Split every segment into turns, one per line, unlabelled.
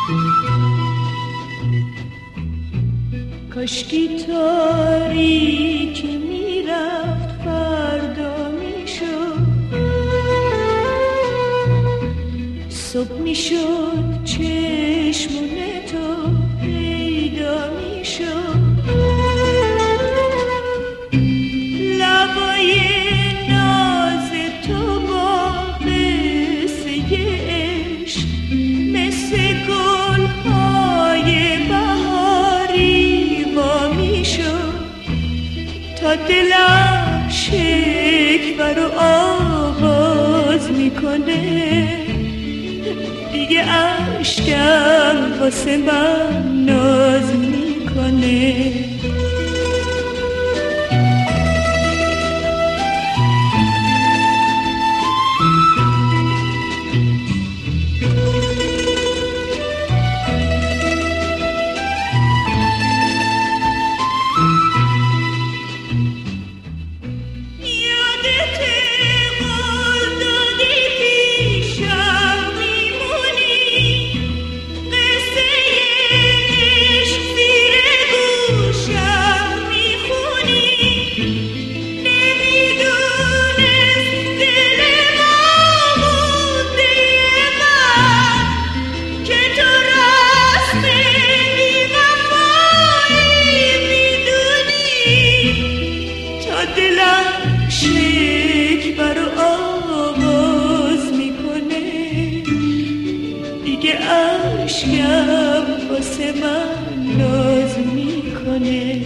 کاشکی تاریکی میرفت فردا میشد، صبح میشد چشمون تو پیدا میشد، لبای ناز تو با قصه عشق مثل گلهای بهاری وا میشد، تا دلم شکوه رو آغاز میکنه، دیگه اشکم واسه من ناز میکنه. اشکم واسه من ناز میکنه.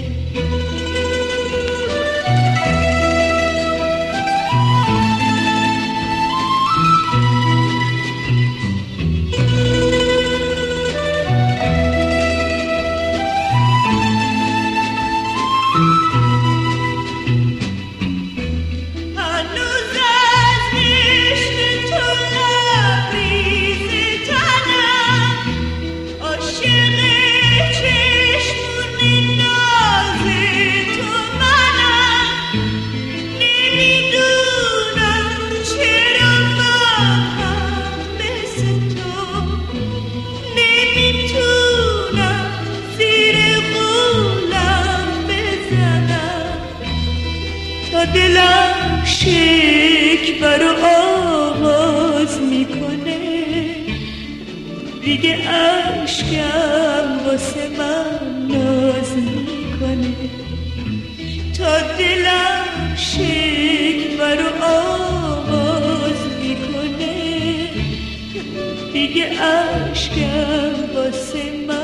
دلم شکوه رو آغاز میکنه، دیگه اشکم واسه من ناز میکنه، تا دلم شکوه رو آغاز میکنه، دیگه اشکم واسه من